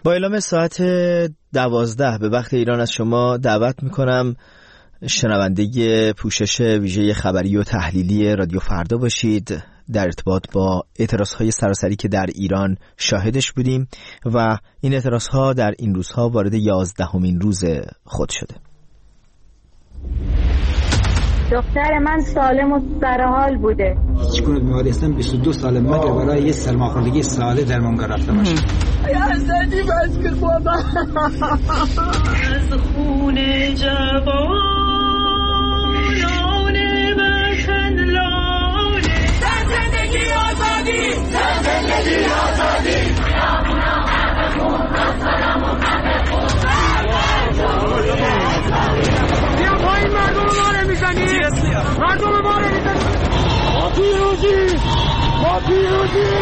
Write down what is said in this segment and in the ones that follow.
با اعلام ساعت 12 به وقت ایران از شما دعوت میکنم شنونده پوشش ویژه خبری و تحلیلی رادیو فردا باشید در ارتباط با اعتراضهای سراسری که در ایران شاهدش بودیم و این اعتراضها در این روزها وارد 11مین روز خود شده. دختر من سالم و سرحال بوده. هیچگونه بیماری هستم 22 سال مگر برای یه سرماخوردگی ساده درمانگاه رفته باشم. یا زدی بس کن بابا از خون جوانان وطن لانه در زندگی آزادی در زندگی آزادی بیا پایین مردم ما رو میزنی مردم ما رو میزنی ما پیروزی ما پیروزی.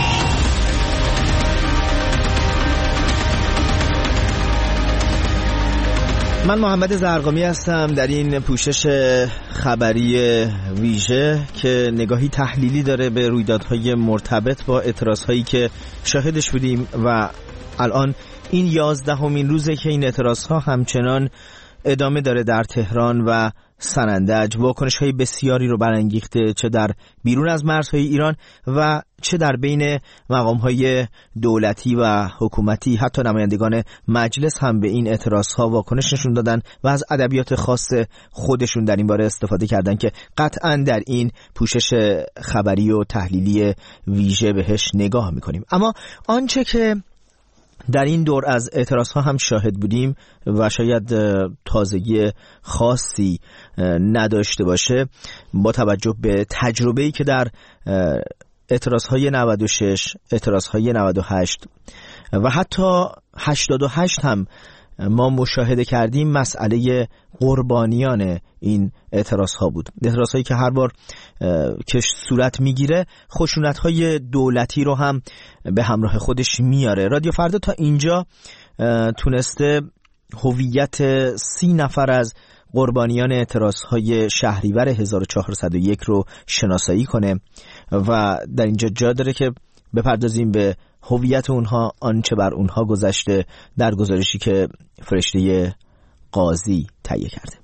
من محمد زرقامی هستم در این پوشش خبری ویژه که نگاهی تحلیلی داره به رویدادهای مرتبط با اعتراضهایی که شاهدش بودیم و الان این 11مین روزه که این اعتراضها همچنان ادامه داره در تهران و سنندج. واکنش‌های بسیاری رو برانگیخته، چه در بیرون از مرزهای ایران و چه در بین مقام‌های دولتی و حکومتی. حتی نمایندگان مجلس هم به این اعتراضها واکنش نشون دادن و از ادبیات خاص خودشون در این باره استفاده کردن که قطعاً در این پوشش خبری و تحلیلی ویژه بهش نگاه می‌کنیم. اما آنچه که در این دور از اعتراضها هم شاهد بودیم و شاید تازگی خاصی نداشته باشه با توجه به تجربه‌ای که در اعتراضهای 96، اعتراضهای 98 و حتی 88 هم ما مشاهده کردیم، مسئله قربانیان این اعتراضها بود. اعتراضهایی که هر بار که صورت میگیره خشونت‌های دولتی رو هم به همراه خودش میاره. رادیو فردا تا اینجا تونسته هویت 30 نفر از قربانیان اعتراضهای شهریور 1401 رو شناسایی کنه و در اینجا جا داره که بپردازیم به هویت اونها، آنچه بر اونها گذشته در گزارشی که فرشته قاضی تهیه کرده.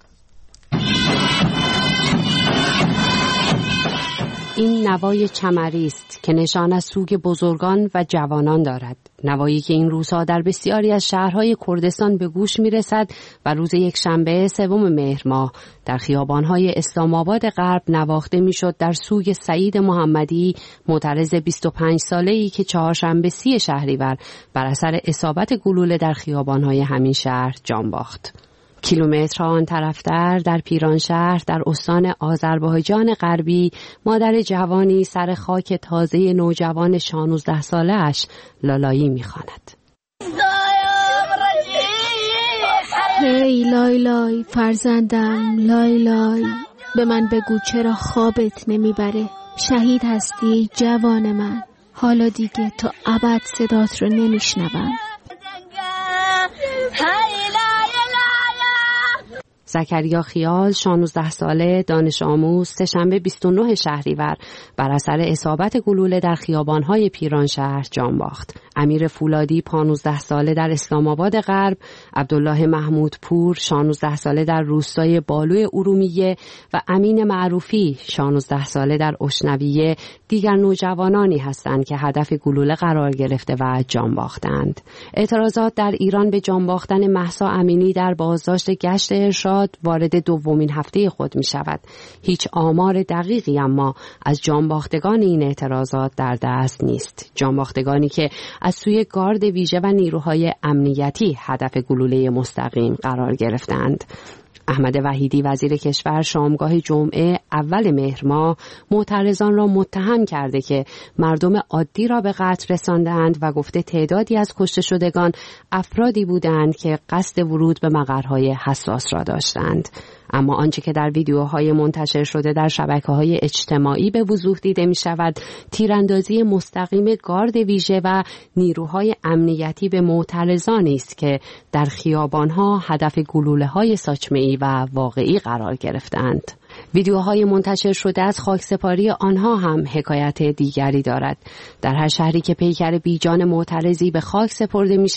این نوای چمری است که نشان از سوگ بزرگان و جوانان دارد. نوایی که این روزها در بسیاری از شهرهای کردستان به گوش میرسد و روز یکشنبه 3 مهر ماه در خیابانهای اسلام آباد غرب نواخته میشد در سوگ سعید محمدی، معترض 25 ساله‌ای که چهارشنبه 30 شهریور بر اثر اصابت گلوله در خیابانهای همین شهر جان باخت. کیلومترها آن طرفتر در پیرانشهر در استان آذربایجان غربی مادر جوانی سر خاک تازه نوجوان 16 ساله‌اش لالایی می‌خواند. هی لای لای فرزندم، لای لای، به من بگو چرا خوابت نمیبره؟ شهید هستی جوان من، حالا دیگه تا ابد صدات رو نمیشنوم. زکریا خیال 16 ساله دانش آموز سه‌شنبه 29 شهریور بر اثر اصابت گلوله در خیابان‌های پیرانشهر جان باخت. امیر فولادی 15 ساله در اسلام آباد غرب، عبدالله محمود پور 16 ساله در روستای بالوی ارومیه و امین معروفی 16 ساله در اشنویه دیگر نوجوانانی هستند که هدف گلوله قرار گرفته و جان باختند. اعتراضات در ایران به جان باختن مهسا امینی در بازداشت گشت ارشاد وارد دومین هفته خود می شود. هیچ آمار دقیقی اما از جانباختگان این اعتراضات در دست نیست. جانباختگانی که از سوی گارد ویژه و نیروهای امنیتی هدف گلوله مستقیم قرار گرفتند. احمد وحیدی وزیر کشور شامگاه جمعه 1 مهر ماه معترضان را متهم کرده که مردم عادی را به قتل رساندند و گفته تعدادی از کشته شدگان افرادی بودند که قصد ورود به مقرهای حساس را داشتند. اما آنچه که در ویدیوهای منتشر شده در شبکه‌های اجتماعی به وضوح دیده می شود تیراندازی مستقیم گارد ویژه و نیروهای امنیتی به معترضانی است که در خیابان‌ها هدف گلوله‌های ساچمه‌ای و واقعی قرار گرفتند. ویدیوهای منتشر شده از خاکسپاری آنها هم حکایت دیگری دارد. در هر شهری که پیکر بیجان معترضی به خاک سپرده می